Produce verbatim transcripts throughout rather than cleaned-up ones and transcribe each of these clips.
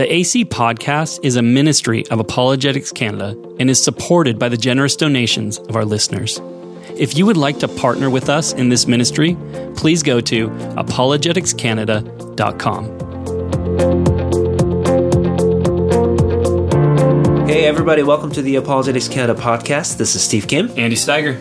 The A C Podcast is a ministry of Apologetics Canada and is supported by the generous donations of our listeners. If you would like to partner with us in this ministry, please go to apologetics canada dot com. Hey everybody, welcome to the Apologetics Canada podcast. This is Steve Kim. Andy Steiger.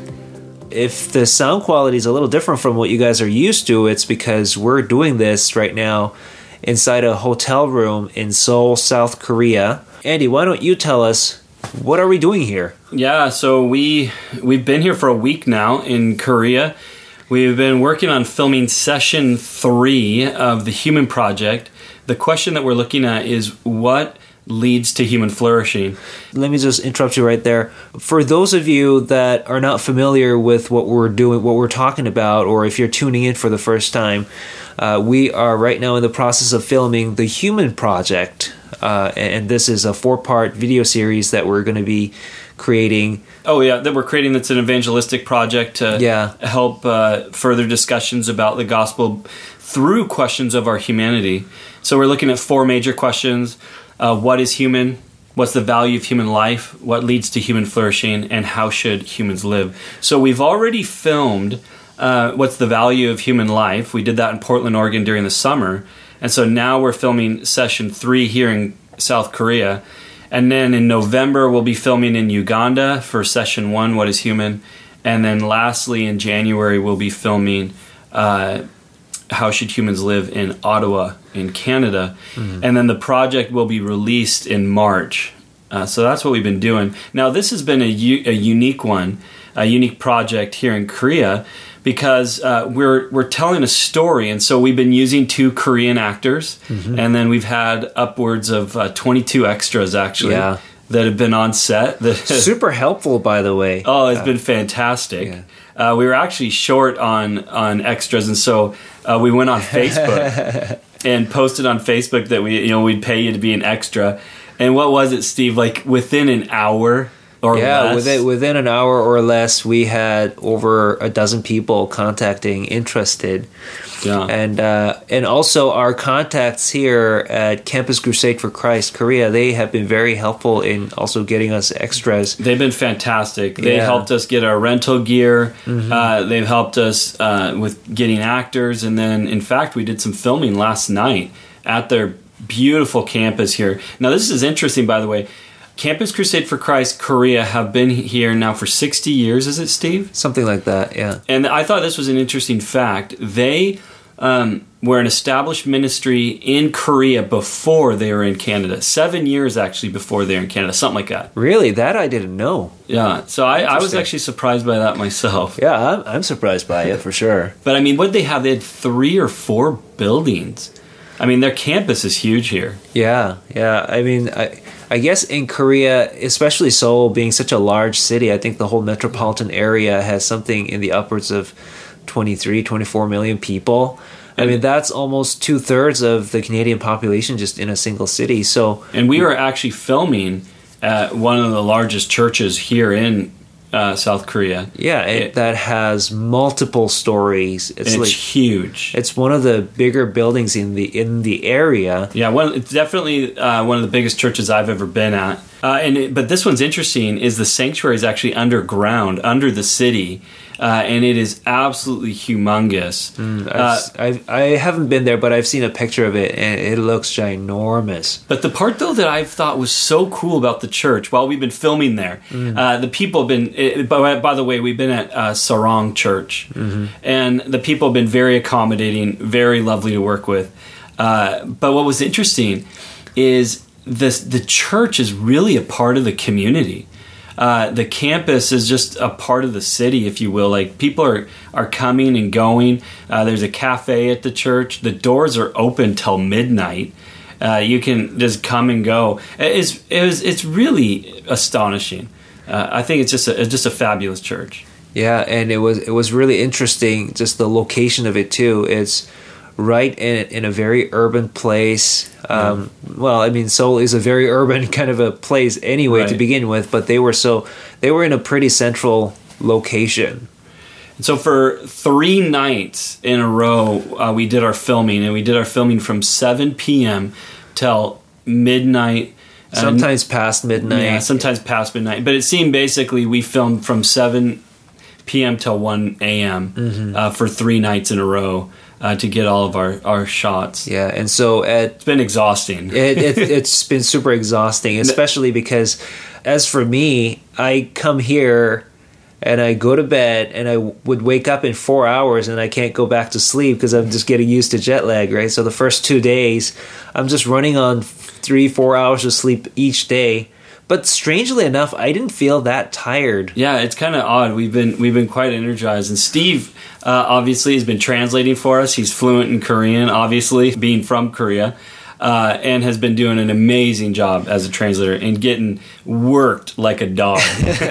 If the sound quality is a little different from what you guys are used to, it's because we're doing this right now inside a hotel room in Seoul, South Korea. Andy, why don't you tell us, what are we doing here? Yeah, so we, we've been here for a week now in Korea. We've been working on filming session three of the Human Project. The question that we're looking at is what leads to human flourishing. Let me just interrupt you right there. For those of you that are not familiar with what we're doing, what we're talking about, or if you're tuning in for the first time, uh, we are right now in the process of filming the Human Project, uh, and this is a four-part video series that we're going to be creating. Oh yeah, that we're creating. That's an evangelistic project to yeah. help uh, further discussions about the gospel through questions of our humanity. So we're looking at four major questions. Uh, what is human? What's the value of human life? What leads to human flourishing? And how should humans live? So we've already filmed uh, what's the value of human life. We did that in Portland, Oregon during the summer. And so now we're filming session three here in South Korea. And then in November, we'll be filming in Uganda for session one, what is human? And then lastly, in January, we'll be filming uh, How Should Humans Live in Ottawa, in Canada. Mm-hmm. And then the project will be released in March. Uh, so that's what we've been doing. Now, this has been a, u- a unique one, a unique project here in Korea, because uh, we're we're telling a story. And so we've been using two Korean actors, mm-hmm. and then we've had upwards of uh, twenty-two extras, actually. Yeah. That have been on set. Super helpful, by the way. Oh, it's uh, been fantastic. Yeah. Uh, we were actually short on, on extras, and so uh, we went on Facebook and posted on Facebook that we, you know, we'd pay you to be an extra. And what was it, Steve? Like within an hour or yeah, less? within within an hour or less, we had over a dozen people contacting, interested. Yeah. And uh, and also our contacts here at Campus Crusade for Christ Korea, they have been very helpful in also getting us extras. They've been fantastic. They yeah. helped us get our rental gear. Mm-hmm. Uh, they've helped us uh, with getting actors. And then, in fact, we did some filming last night at their beautiful campus here. Now, this is interesting, by the way. Campus Crusade for Christ Korea have been here now for sixty years, is it, Steve? Something like that, yeah. And I thought this was an interesting fact. They um, were an established ministry in Korea before they were in Canada. Seven years, actually, before they were in Canada, something like that. Really? That I didn't know. Yeah, so I, I was actually surprised by that myself. Yeah, I'm, I'm surprised by it, for sure. But, I mean, what did they have? They had three or four buildings. I mean, their campus is huge here. Yeah, yeah. I mean, I... I guess in Korea, especially Seoul being such a large city, I think the whole metropolitan area has something in the upwards of twenty-three, twenty-four million people. I mean, that's almost two-thirds of the Canadian population just in a single city. So, and we were actually filming at one of the largest churches here in uh, South Korea. Yeah, it, it, that has multiple stories. It's, it's like, huge. It's one of the bigger buildings in the in the area. Yeah, one, it's definitely uh, one of the biggest churches I've ever been at. Uh, and it, but this one's interesting. Is the sanctuary is actually underground, under the city, uh, and it is absolutely humongous. Mm, uh, I've, I haven't been there, but I've seen a picture of it, and it looks ginormous. But the part, though, that I thought was so cool about the church, while we've been filming there, mm. uh, the people have been, it, by, by the way, we've been at uh, Sarong Church, mm-hmm. and the people have been very accommodating, very lovely to work with. Uh, but what was interesting is this, the church is really a part of the community. Uh, the campus is just a part of the city, if you will. Like, people are, are coming and going. Uh, there's a cafe at the church. The doors are open till midnight. Uh, you can just come and go. It's it was, it's really astonishing. Uh, I think it's just a, it's just a fabulous church. Yeah, and it was it was really interesting, just the location of it too. It's right in in a very urban place. Um, yeah. Well, I mean, Seoul is a very urban kind of a place anyway, right, to begin with, but they were so they were in a pretty central location. And so for three nights in a row, uh, we did our filming, and we did our filming from seven p.m. till midnight. Sometimes uh, past midnight. Yeah, sometimes past midnight. But it seemed basically we filmed from seven p.m. till one a.m. Mm-hmm. uh, for three nights in a row uh, to get all of our, our shots. Yeah, and so at, it's been exhausting. it, it, it's been super exhausting, especially because as for me, I come here and I go to bed and I would wake up in four hours and I can't go back to sleep because I'm just getting used to jet lag, right? So the first two days, I'm just running on three, four hours of sleep each day. But strangely enough, I didn't feel that tired. Yeah, it's kind of odd. We've been we've been quite energized. And Steve, uh, obviously, has been translating for us. He's fluent in Korean, obviously, being from Korea. Uh, and has been doing an amazing job as a translator and getting worked like a dog.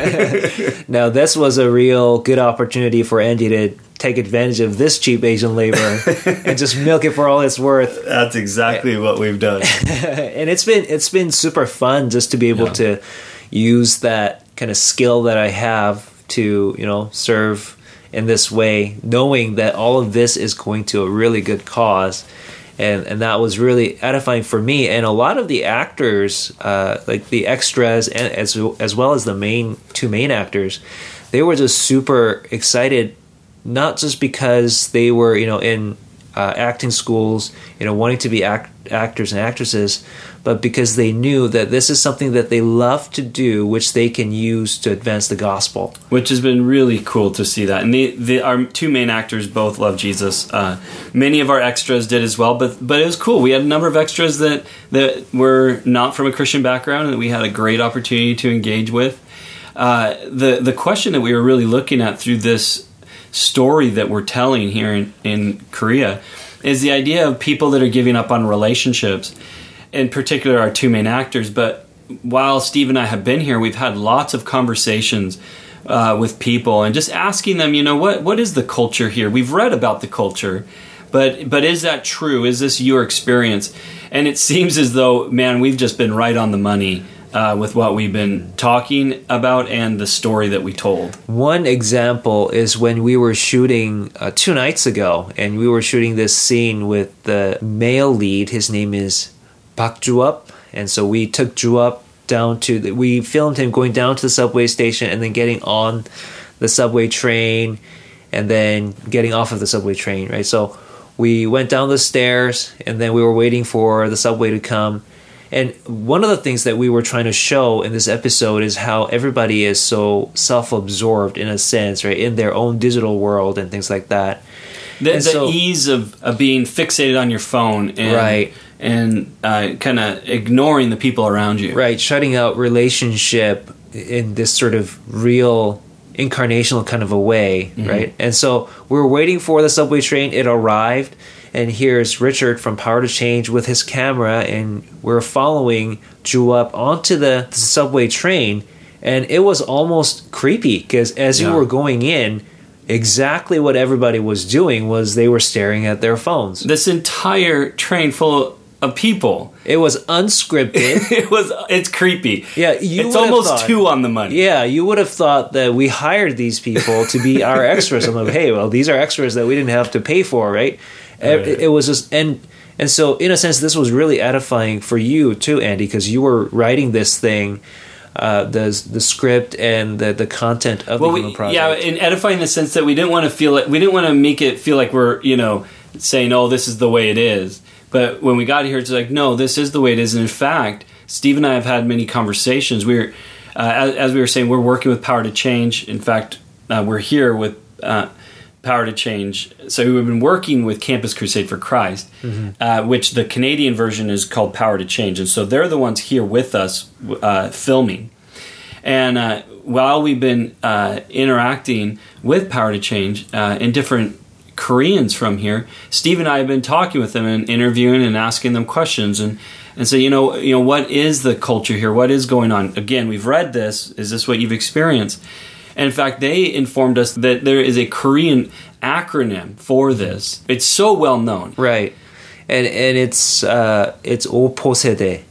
Now, this was a real good opportunity for Andy to take advantage of this cheap Asian labor and just milk it for all it's worth. That's exactly what we've done. And it's been it's been super fun just to be able yeah. to use that kind of skill that I have to, you know, serve in this way, knowing that all of this is going to a really good cause. And and that was really edifying for me. And a lot of the actors, uh, like the extras, and as as well as the main two main actors, they were just super excited, not just because they were, you know, in uh, acting schools, you know, wanting to be act- actors and actresses, but because they knew that this is something that they love to do, which they can use to advance the gospel. Which has been really cool to see that. And the, the, our two main actors both love Jesus. Uh, many of our extras did as well, but but it was cool. We had a number of extras that, that were not from a Christian background and that we had a great opportunity to engage with. Uh, the, the question that we were really looking at through this story that we're telling here in, in Korea is the idea of people that are giving up on relationships. In particular, our two main actors. But while Steve and I have been here, we've had lots of conversations uh, with people and just asking them, you know, what what is the culture here? We've read about the culture, but but is that true? Is this your experience? And it seems as though, man, we've just been right on the money uh, with what we've been talking about and the story that we told. One example is when we were shooting uh, two nights ago, and we were shooting this scene with the male lead. His name is Park Ju-up, and so we took Ju-up down to the, we filmed him going down to the subway station and then getting on the subway train and then getting off of the subway train, right? So we went down the stairs and then we were waiting for the subway to come. And one of the things that we were trying to show in this episode is how everybody is so self-absorbed in a sense, right, in their own digital world and things like that. The, the so, ease of, of being fixated on your phone and right. and uh, kind of ignoring the people around you. Right, shutting out relationship in this sort of real incarnational kind of a way, mm-hmm. right? And so we were waiting for the subway train. It arrived, and here's Richard from Power to Change with his camera, and we're following Ju-up onto the, the subway train, and it was almost creepy because as yeah. you were going in, exactly what everybody was doing was they were staring at their phones. This entire train full of people. It was unscripted. it was. It's creepy. Yeah, you it's almost thought, two on the money. Yeah, you would have thought that we hired these people to be our extras. I'm like, hey, well, these are extras that we didn't have to pay for, right? right. It, it was just and and so in a sense, this was really edifying for you too, Andy, because you were writing this thing. Uh, the the script and the, the content of well, the Human Project. Yeah, in edifying in the sense that we didn't want to feel like we didn't want to make it feel like we're you know saying, oh, this is the way it is. But when we got here, it's like, no, this is the way it is. And in fact, Steve and I have had many conversations. We're uh, as, as we were saying, we're working with Power to Change. In fact, uh, we're here with uh, Power to Change. So we've been working with Campus Crusade for Christ, mm-hmm. uh, which the Canadian version is called Power to Change. And so they're the ones here with us uh, filming. And uh, while we've been uh, interacting with Power to Change uh, in different Koreans from here, Steve and I have been talking with them and interviewing and asking them questions and and so you know you know what is the culture here? What is going on? Again, we've read this. Is this what you've experienced? And in fact, they informed us that there is a Korean acronym for this. It's so well known, right? And and it's uh, it's 오포세대,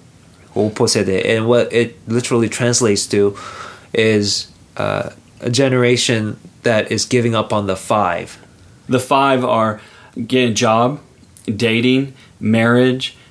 오포세대, and what it literally translates to is uh, a generation that is giving up on the five. The five are getting a job, dating, marriage,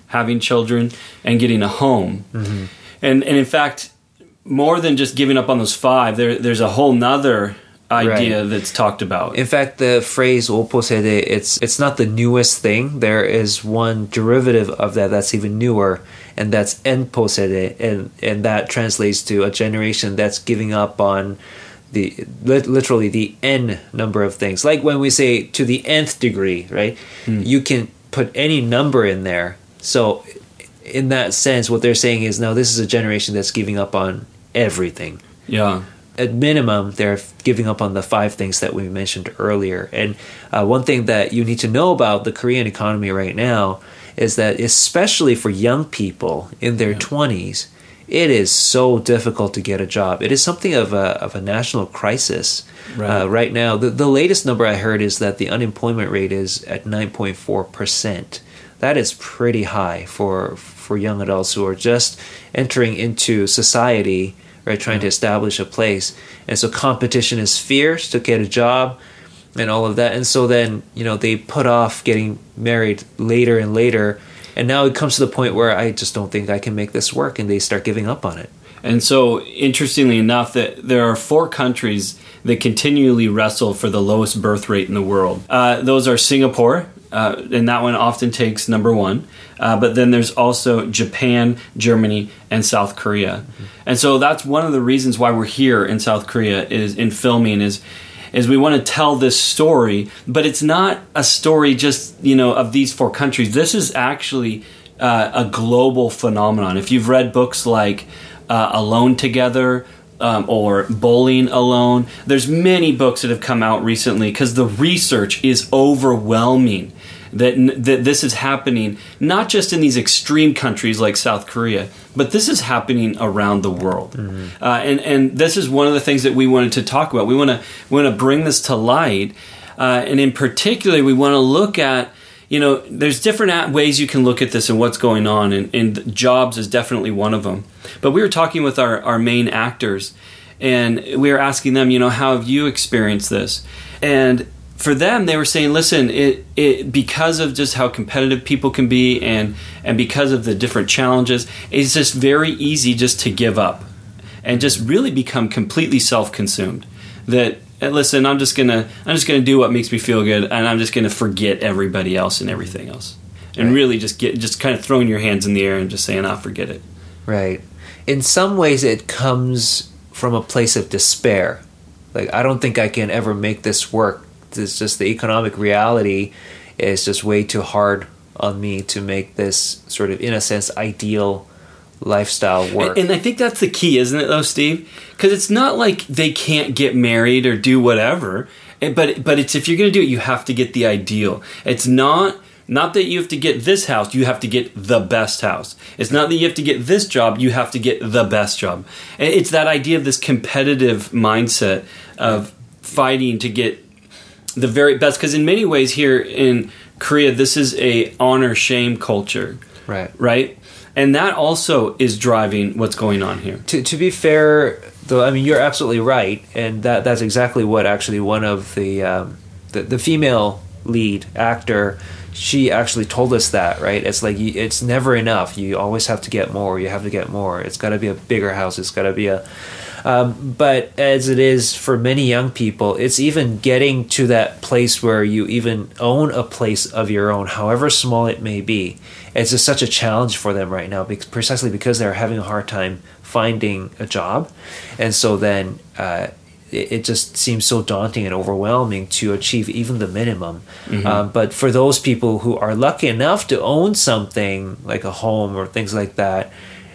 having children, and getting a home. Mm-hmm. And and in fact, more than just giving up on those five, there there's a whole nother idea right. that's talked about. In fact, the phrase "oposede," it's it's not the newest thing. There is one derivative of that that's even newer, and that's "enposede," and and that translates to a generation that's giving up on the literally the n number of things. Like when we say to the nth degree, right? Hmm. You can put any number in there. So in that sense, what they're saying is, no, this is a generation that's giving up on everything. Yeah. At minimum, they're giving up on the five things that we mentioned earlier. And uh, one thing that you need to know about the Korean economy right now is that, especially for young people in their yeah. twenties, it is so difficult to get a job. It is something of a of a national crisis right, uh, right now. The, the latest number I heard is that the unemployment rate is at nine point four percent. That is pretty high for for young adults who are just entering into society, right, trying yeah. to establish a place. And so competition is fierce to get a job and all of that. And so then, you know, they put off getting married later and later. And now it comes to the point where I just don't think I can make this work, and they start giving up on it. And so, interestingly enough, that there are four countries that continually wrestle for the lowest birth rate in the world. Uh, those are Singapore, uh, and that one often takes number one. Uh, but then there's also Japan, Germany, and South Korea. Mm-hmm. And so that's one of the reasons why we're here in South Korea is in filming is is we want to tell this story, but it's not a story just, you know, of these four countries. This is actually uh, a global phenomenon. If you've read books like uh, Alone Together um, or Bowling Alone, there's many books that have come out recently because the research is overwhelming that, that this is happening not just in these extreme countries like South Korea, but this is happening around the world. Mm-hmm. Uh, and, and this is one of the things that we wanted to talk about. We want to we want to bring this to light. Uh, and in particular, we want to look at, you know, there's different ways you can look at this and what's going on. And, and jobs is definitely one of them. But we were talking with our, our main actors, and we were asking them, you know, how have you experienced this? And for them, they were saying, listen, it, it because of just how competitive people can be and, and because of the different challenges, it's just very easy just to give up and just really become completely self-consumed. That, listen, I'm just gonna I'm just gonna do what makes me feel good, and I'm just gonna forget everybody else and everything else, and right. really just get just kind of throwing your hands in the air and just saying, "I'll forget it." Right. In some ways, it comes from a place of despair. Like, I don't think I can ever make this work. It's just the economic reality is just way too hard on me to make this sort of, in a sense, ideal lifestyle work. And, and I think that's the key, isn't it, though, Steve? Because it's not like they can't get married or do whatever, but but it's if you're going to do it, you have to get the ideal. It's not not that you have to get this house, you have to get the best house. It's not that you have to get this job, you have to get the best job. It's that idea of this competitive mindset of fighting to get the very best. Because in many ways here in Korea, this is a honor-shame culture. Right. Right? And that also is driving what's going on here. To to be fair, though, I mean, you're absolutely right. And that that's exactly what actually one of the, um, the, the female lead actor, she actually told us that, right? It's like, you, it's never enough. You always have to get more. You have to get more. It's got to be a bigger house. It's got to be a... Um, but as it is for many young people, it's even getting to that place where you even own a place of your own, however small it may be. It's just such a challenge for them right now, because, precisely because they're having a hard time finding a job. And so then uh, it, it just seems so daunting and overwhelming to achieve even the minimum. Mm-hmm. Um, but for those people who are lucky enough to own something like a home or things like that,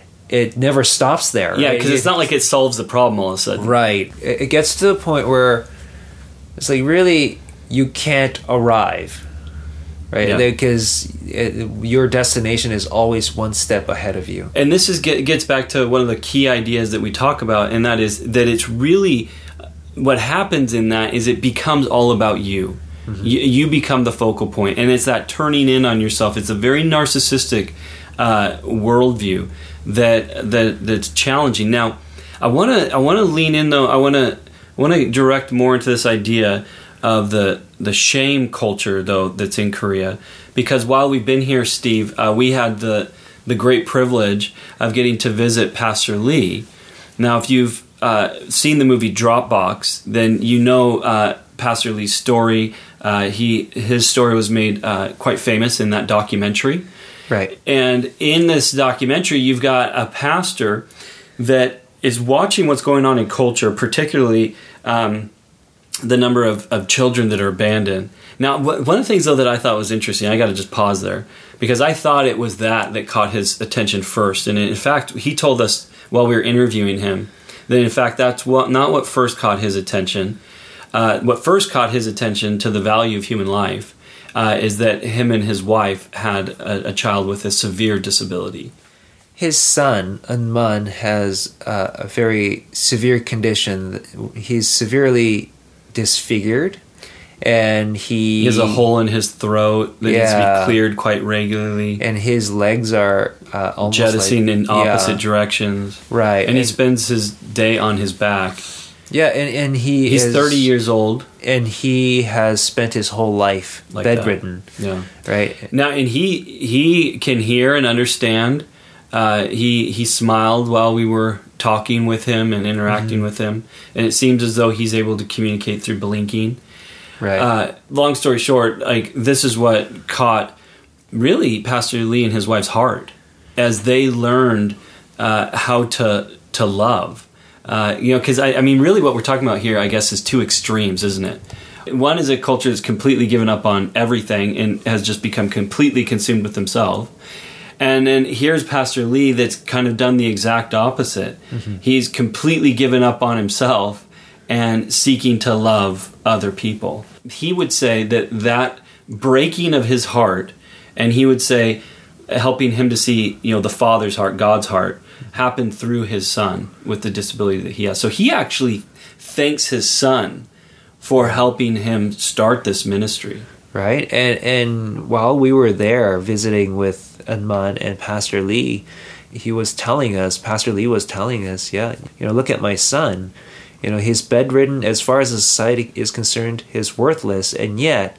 it never stops there. Yeah, right? because it's not like it solves the problem all of a sudden. Right. It gets to the point where it's like, really, you can't arrive, right? Yeah. Because it, your destination is always one step ahead of you. And this is get, gets back to one of the key ideas that we talk about, and that is that it's really, what happens in that is it becomes all about you. Mm-hmm. You, you become the focal point, and it's that turning in on yourself. It's a very narcissistic uh, worldview that that that's challenging. Now, I want to I want to lean in though. I want to want to direct more into this idea of the the shame culture, though, that's in Korea. Because while we've been here, Steve, uh, we had the the great privilege of getting to visit Pastor Lee. Now, if you've uh, seen the movie Dropbox, then you know uh, Pastor Lee's story. Uh, he his story was made uh, quite famous in that documentary. Right. And in this documentary, you've got a pastor that is watching what's going on in culture, particularly um, the number of, of children that are abandoned. Now, wh- one of the things, though, that I thought was interesting, I got to just pause there, because I thought it was that that caught his attention first. And in fact, he told us while we were interviewing him that, in fact, that's what, not what first caught his attention. Uh, what first caught his attention to the value of human life uh, is that him and his wife had a, a child with a severe disability. His son, Unman, has uh, a very severe condition. He's severely disfigured, and he... He has a hole in his throat that yeah, needs to be cleared quite regularly. And his legs are uh, almost jettisoning like, in opposite yeah, directions. right. And, and he spends his day on his back. Yeah, and, and he He's is, thirty years old. And he has spent his whole life Like bedridden. that. Yeah. Right? Now, and he he can hear and understand. Uh, he he smiled while we were talking with him and interacting mm-hmm. with him, and it seems as though he's able to communicate through blinking. Right. Uh, long story short, like this is what caught really Pastor Lee and his wife's heart as they learned uh, how to to love. Uh, you know, because I, I mean, really, what we're talking about here, I guess, is two extremes, isn't it? One is a culture that's completely given up on everything and has just become completely consumed with themselves. And then here's Pastor Lee that's kind of done the exact opposite. Mm-hmm. He's completely given up on himself and seeking to love other people. He would say that that breaking of his heart, and he would say helping him to see, you know, the Father's heart, God's heart, happened through his son with the disability that he has. So he actually thanks his son for helping him start this ministry. Right. And and while we were there visiting with Unman and Pastor Lee, he was telling us, Pastor Lee was telling us, yeah, you know, look at my son. You know, he's bedridden. As far as the society is concerned, he's worthless. And yet,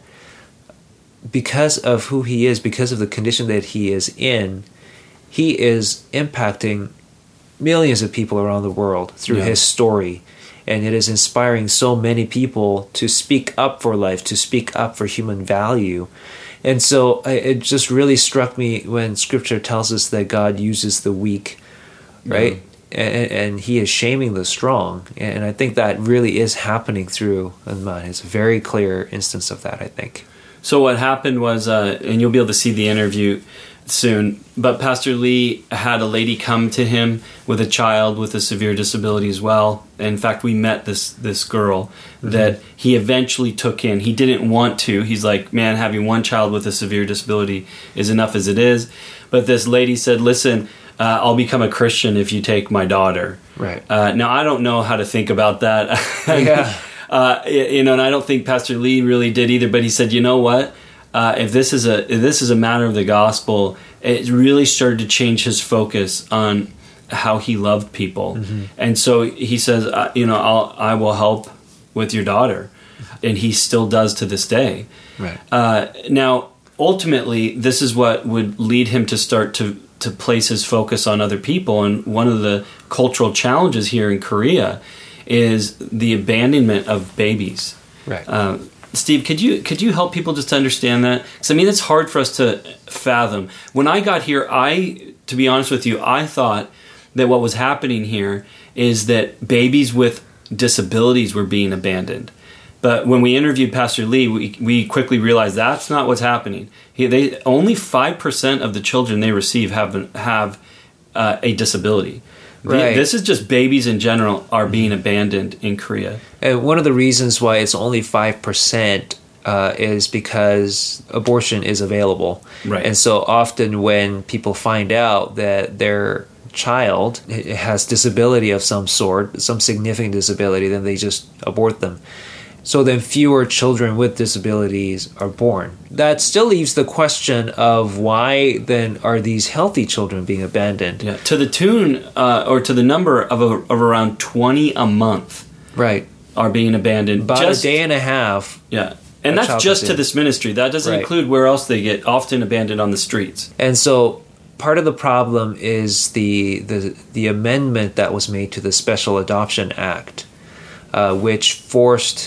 because of who he is, because of the condition that he is in, he is impacting millions of people around the world through yeah. his story. And it is inspiring so many people to speak up for life, to speak up for human value. And so it just really struck me when Scripture tells us that God uses the weak, right? Yeah. And, and he is shaming the strong. And I think that really is happening through Unman. It's a very clear instance of that, I think. So what happened was, uh, and you'll be able to see the interview soon, but Pastor Lee had a lady come to him with a child with a severe disability as well. In fact, we met this this girl mm-hmm. that he eventually took in. He didn't want to. He's like, man, having one child with a severe disability is enough as it is. But this lady said, listen, uh, I'll become a Christian if you take my daughter. Right. Uh, now, I don't know how to think about that. Yeah. uh, you know, and I don't think Pastor Lee really did either. But he said, you know what? Uh, if this is a if this is a matter of the gospel, it really started to change his focus on how he loved people, mm-hmm. and so he says, uh, you know, I'll, I will help with your daughter, and he still does to this day. Right. Uh, now, ultimately, this is what would lead him to start to to place his focus on other people, and one of the cultural challenges here in Korea is the abandonment of babies. Right. Uh, Steve, could you could you help people just to understand that? Because I mean, it's hard for us to fathom. When I got here, I, to be honest with you, I thought that what was happening here is that babies with disabilities were being abandoned. But when we interviewed Pastor Lee, we we quickly realized that's not what's happening. He, they only five percent of the children they receive have have uh, a disability. Right. This is just babies in general are being abandoned in Korea. And one of the reasons why it's only five percent uh, is because abortion is available. Right. And so often when people find out that their child has disability of some sort, some significant disability, then they just abort them. So then fewer children with disabilities are born. That still leaves the question of why then are these healthy children being abandoned? Yeah, to the tune uh, or to the number of, a, of around twenty a month. Right. Are being abandoned. About Just, a day and a half. Yeah. And a that's child just comes to in. this ministry. That doesn't Right. include where else they get often abandoned on the streets. And so part of the problem is the the, the amendment that was made to the Special Adoption Act, uh, which forced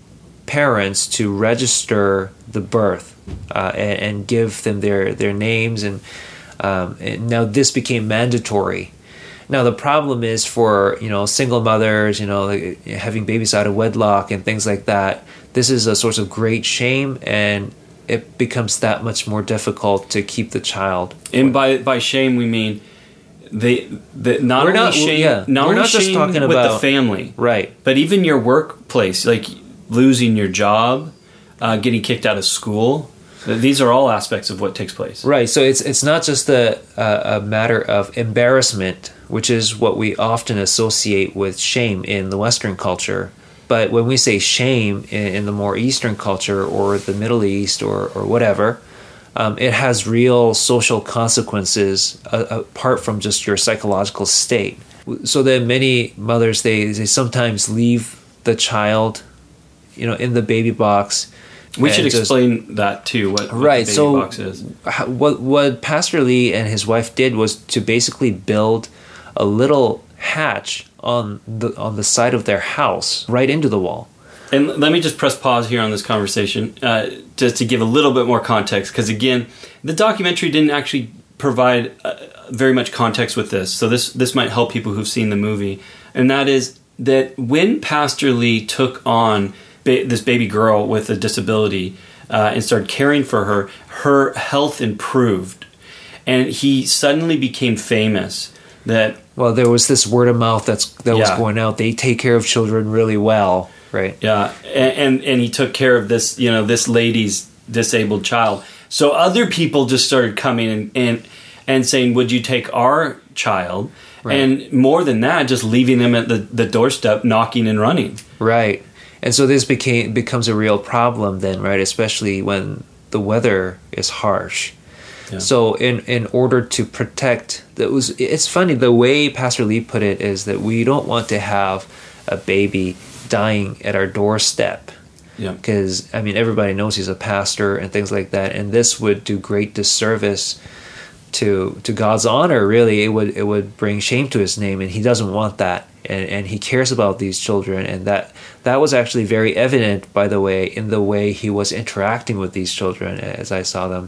parents to register the birth uh, and, and give them their, their names. And, um, and now this became mandatory. Now the problem is for, you know, single mothers, you know, like having babies out of wedlock and things like that. This is a source of great shame, and it becomes that much more difficult to keep the child. And by by shame we mean they the, not We're only not- shame yeah, not we're only not just shame talking with about- the family, Right. but even your workplace, like losing your job, uh, getting kicked out of school. These are all aspects of what takes place. Right. So it's it's not just a a, a matter of embarrassment, which is what we often associate with shame in the Western culture. But when we say shame in, in the more Eastern culture or the Middle East or, or whatever, um, it has real social consequences uh, apart from just your psychological state. So that many mothers, they, they sometimes leave the child, you know, in the baby box. We should and just- explain that too. What, what Right, the baby so box is. how- what what Pastor Lee and his wife did was to basically build a little hatch on the on the side of their house, right into the wall. And let me just press pause here on this conversation uh, just to give a little bit more context, because again, the documentary didn't actually provide uh, very much context with this, so this this might help people who've seen the movie. And that is that when Pastor Lee took on ba- this baby girl with a disability uh, and started caring for her, her health improved, and he suddenly became famous. That Well, there was this word of mouth that's that was Yeah. going out. They take care of children really well, right? Yeah, and, and and he took care of this, you know, this lady's disabled child. So other people just started coming and and, and saying, "Would you take our child?" Right. And more than that, just leaving them at the, the doorstep, knocking and running. Right. And so this became becomes a real problem then, right? Especially when the weather is harsh. Yeah. So in, in order to protect, that was it's funny, the way Pastor Lee put it is that we don't want to have a baby dying at our doorstep. Yeah. Because, I mean, everybody knows he's a pastor and things like that. And this would do great disservice to to God's honor, really. It would it would bring shame to his name, and he doesn't want that. And and he cares about these children, and that that was actually very evident, by the way, in the way he was interacting with these children as I saw them.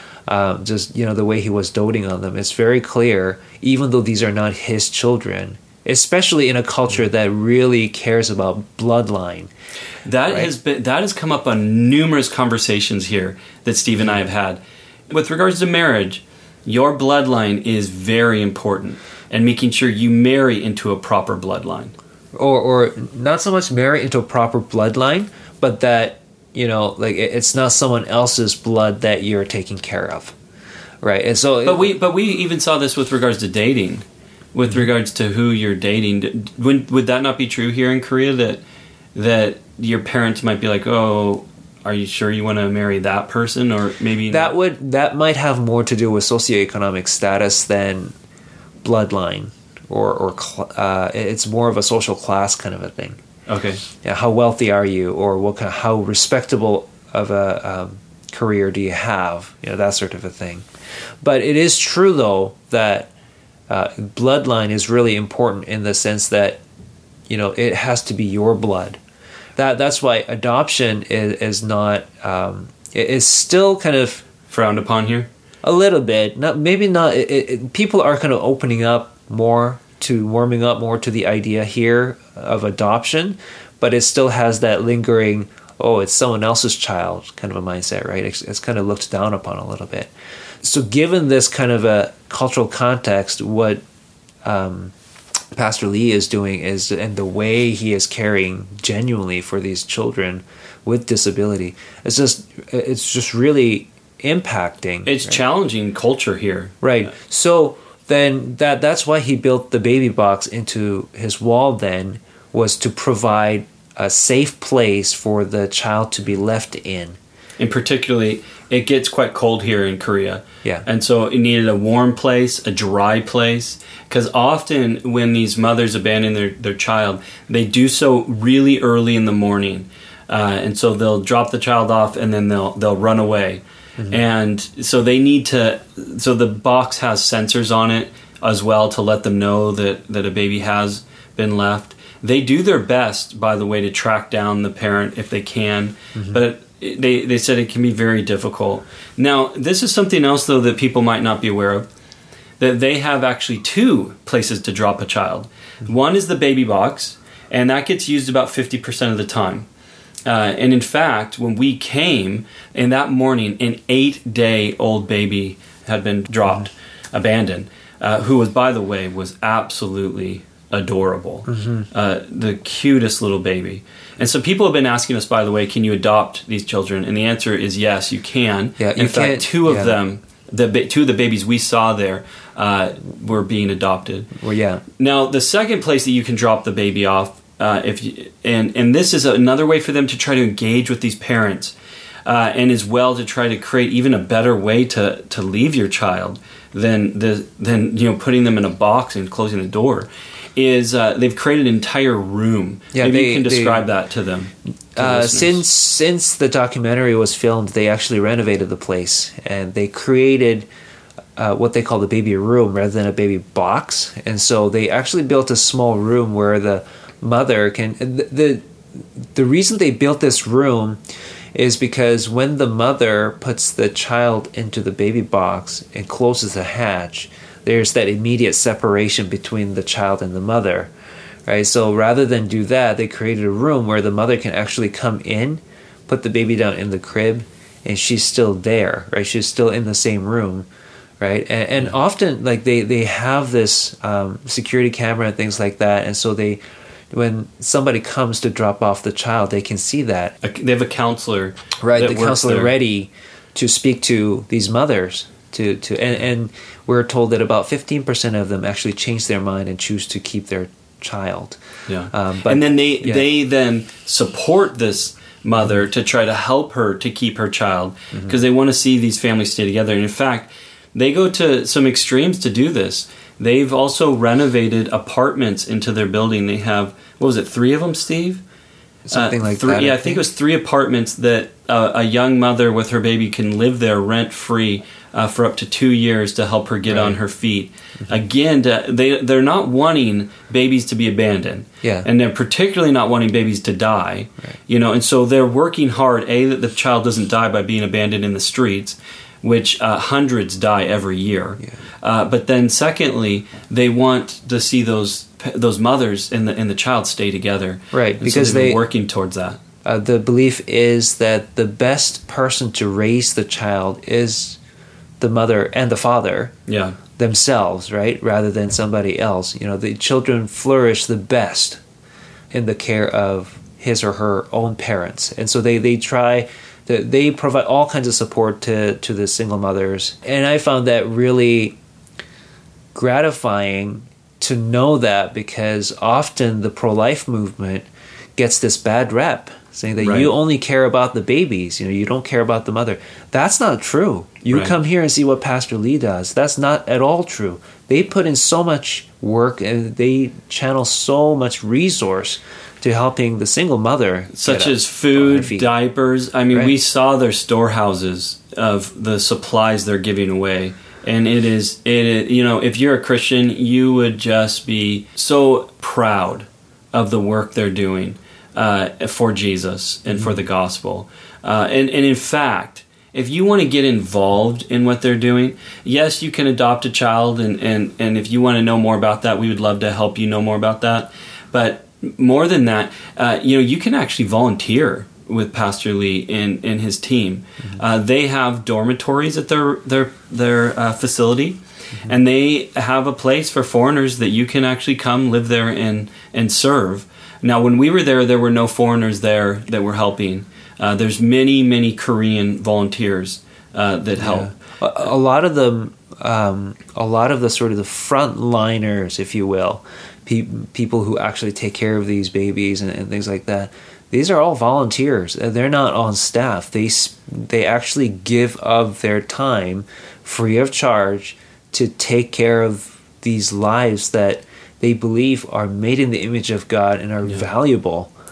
Um, just, you know, the way he was doting on them. It's very clear, even though these are not his children, especially in a culture that really cares about bloodline. That Right. has been that has come up on numerous conversations here that Steve and I have had. With regards to marriage, your bloodline is very important, and making sure you marry into a proper bloodline. Or, or not so much marry into a proper bloodline, but that, you know, like it- it's not someone else's blood that you're taking care of, right? And so, But we but we even saw this with regards to dating, with regards to who you're dating. Would would that not be true here in Korea, that that your parents might be like, oh, are you sure you want to marry that person, or maybe that would that might have more to do with socioeconomic status than bloodline, or or cl- uh, it's more of a social class kind of a thing. Okay. Yeah, how wealthy are you, or what kind of, how respectable of a um, career do you have? You know, that sort of a thing. But it is true, though, that uh, bloodline is really important in the sense that, you know, it has to be your blood. That that's why adoption is is not um, it is still kind of Frowned upon here. a little bit. Not maybe not. It, it, people are kind of opening up more to warming up more to the idea here of adoption, but it still has that lingering, oh, it's someone else's child kind of a mindset, right? It's, it's kind of looked down upon a little bit. So given this kind of a cultural context, what um, Pastor Lee is doing is, and the way he is caring genuinely for these children with disability, it's just, it's just really impacting. It's right? challenging culture here. Right. So then that that's why he built the baby box into his wall then, was to provide a safe place for the child to be left in. And particularly, it gets quite cold here in Korea. Yeah. And so it needed a warm place, a dry place. Because often when these mothers abandon their, their child, they do so really early in the morning. uh, and so they'll drop the child off and then they'll they'll run away. Mm-hmm. And so they need to. So the box has sensors on it as well to let them know that that a baby has been left. They do their best, by the way, to track down the parent if they can, mm-hmm. but they they said it can be very difficult. Now, this is something else though that people might not be aware of. That they have actually two places to drop a child. Mm-hmm. One is the baby box, and that gets used about fifty percent of the time. Uh, and in fact, when we came, in that morning, an eight-day-old baby had been dropped, mm-hmm. abandoned, uh, who was, by the way, was absolutely adorable. Mm-hmm. Uh, the cutest little baby. And so people have been asking us, by the way, can you adopt these children? And the answer is yes, you can. Yeah, in you fact, can't, two of yeah. them, the two of the babies we saw there, uh, were being adopted. Well, yeah. Now, the second place that you can drop the baby off, uh, if you, and and this is another way for them to try to engage with these parents, uh, and as well to try to create even a better way to to leave your child than the than you know putting them in a box and closing the door. Is uh, they've created an entire room. Yeah, Maybe they, you can describe they, that to them. To uh, since since the documentary was filmed, they actually renovated the place and they created uh, what they call the baby room rather than a baby box. And so they actually built a small room where the mother can. The the, the reason they built this room is because when the mother puts the child into the baby box and closes the hatch, there's that immediate separation between the child and the mother, right? So rather than do that, they created a room where the mother can actually come in, put the baby down in the crib, and she's still there, right? She's still in the same room, right? And, and often, like they they have this um, security camera and things like that, and so they, when somebody comes to drop off the child, they can see that. They have a counselor, right? that The works counselor there. ready to speak to these mothers. To, to and, and we're told that about fifteen percent of them actually change their mind and choose to keep their child. Yeah, um, but, and then they yeah. they then support this mother to try to help her to keep her child because mm-hmm. they want to see these families stay together. And in fact, they go to some extremes to do this. They've also renovated apartments into their building. They have, what was it, three of them, Steve? Something uh, like three, that. Yeah, I think it was three apartments that uh, a young mother with her baby can live there rent-free uh, for up to two years to help her get right. on her feet. Mm-hmm. Again, to, they, they're not wanting babies to be abandoned. Yeah. And they're particularly not wanting babies to die. Right. You know, and so they're working hard, A, that the child doesn't die by being abandoned in the streets, which uh, hundreds die every year. Yeah. Uh, but then secondly, they want to see those those mothers and the and the child stay together. Right, and because so they've been they working towards that. Uh, the belief is that the best person to raise the child is the mother and the father Yeah. themselves, right? Rather than somebody else. You know, the children flourish the best in the care of his or her own parents. And so they, they try, to, they provide all kinds of support to, to the single mothers. And I found that really gratifying to know that because often the pro-life movement gets this bad rep, saying that right. you only care about the babies, you know, you don't care about the mother. That's not true. You right. come here and see what Pastor Lee does. That's not at all true. They put in so much work and they channel so much resource to helping the single mother. Such as food, diapers. I mean, right. we saw their storehouses of the supplies they're giving away. And it is, it is, you know, if you're a Christian, you would just be so proud of the work they're doing uh, for Jesus and mm-hmm. for the gospel. Uh, and, and in fact, if you want to get involved in what they're doing, yes, you can adopt a child. And, and, and if you want to know more about that, we would love to help you know more about that. But more than that, uh, you know, you can actually volunteer with Pastor Lee and, and his team. Mm-hmm. Uh, they have dormitories at their their their uh, facility, mm-hmm. and they have a place for foreigners that you can actually come live there and and serve. Now, when we were there, there were no foreigners there that were helping. Uh, there's many many Korean volunteers uh, that help. Yeah. A, a lot of them, um, a lot of the sort of the frontliners, if you will, pe- people who actually take care of these babies and, and things like that. These are all volunteers. They're not on staff. They they actually give of their time, free of charge, to take care of these lives that they believe are made in the image of God and are yeah. valuable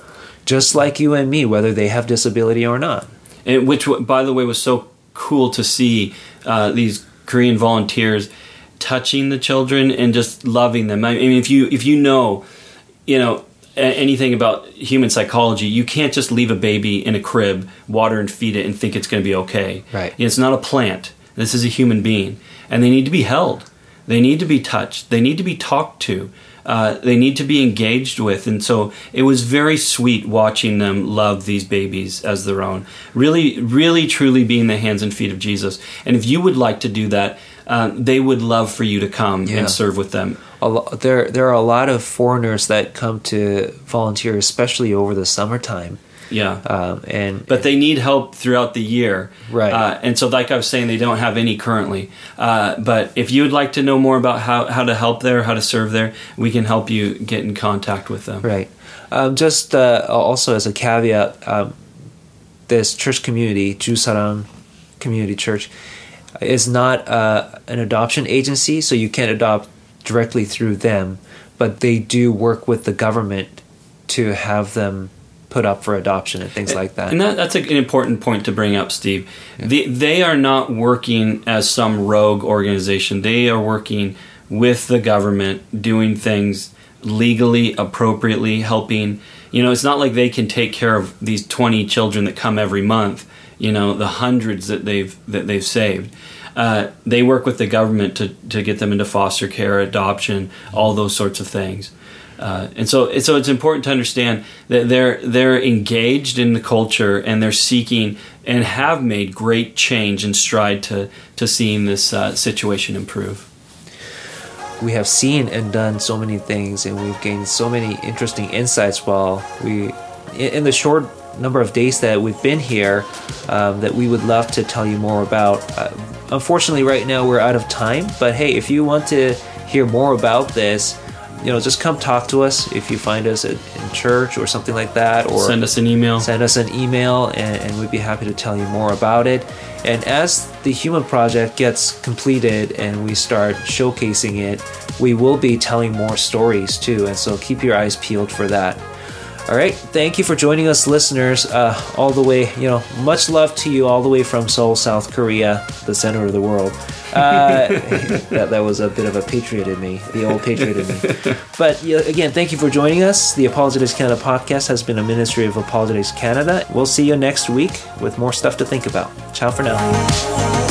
just like you and me, whether they have disability or not. And which, by the way, was so cool to see uh, these Korean volunteers touching the children and just loving them. I mean, if you if you know, you know, anything about human psychology, you can't just leave a baby in a crib, water and feed it, and think it's going to be okay. Right. It's not a plant. This is a human being, and they need to be held. They need to be touched. They need to be talked to. Uh, they need to be engaged with. And so it was very sweet watching them love these babies as their own. Really, really, truly being the hands and feet of Jesus. And if you would like to do that, uh, they would love for you to come yeah. and serve with them. A lo- there, there are a lot of foreigners that come to volunteer, especially over the summertime. Yeah, um, and but they need help throughout the year, right? Uh, and so, like I was saying, they don't have any currently. Uh, but if you would like to know more about how, how to help there, how to serve there, we can help you get in contact with them. Right. Um, just uh, also as a caveat, um, this church community, Jusarang Community Church, is not uh, an adoption agency, so you can't adopt directly through them. But they do work with the government to have them put up for adoption and things like that. And that, that's an important point to bring up, Steve. Yeah. They, they are not working as some rogue organization. They are working with the government, doing things legally, appropriately, helping. You know, it's not like they can take care of these twenty children that come every month, you know, the hundreds that they've that they've saved. Uh, they work with the government to, to get them into foster care, adoption, all those sorts of things. Uh, and so, so it's important to understand that they're they're engaged in the culture and they're seeking and have made great change and stride to to seeing this uh, situation improve. We have seen and done so many things, and we've gained so many interesting insights while we, in the short number of days that we've been here, um, that we would love to tell you more about. Uh, unfortunately, right now we're out of time. But hey, if you want to hear more about this, you know, just come talk to us if you find us at, in church or something like that, or send us an email. Send us an email, and, and we'd be happy to tell you more about it. And as the Human Project gets completed and we start showcasing it, we will be telling more stories too. And so keep your eyes peeled for that. All right, thank you for joining us, listeners, uh, all the way, you know, much love to you all the way from Seoul, South Korea, the center of the world. Uh, that, that was a bit of a patriot in me, the old patriot in me. But you know, again, thank you for joining us. The Apologetics Canada podcast has been a ministry of Apologetics Canada. We'll see you next week with more stuff to think about. Ciao for now.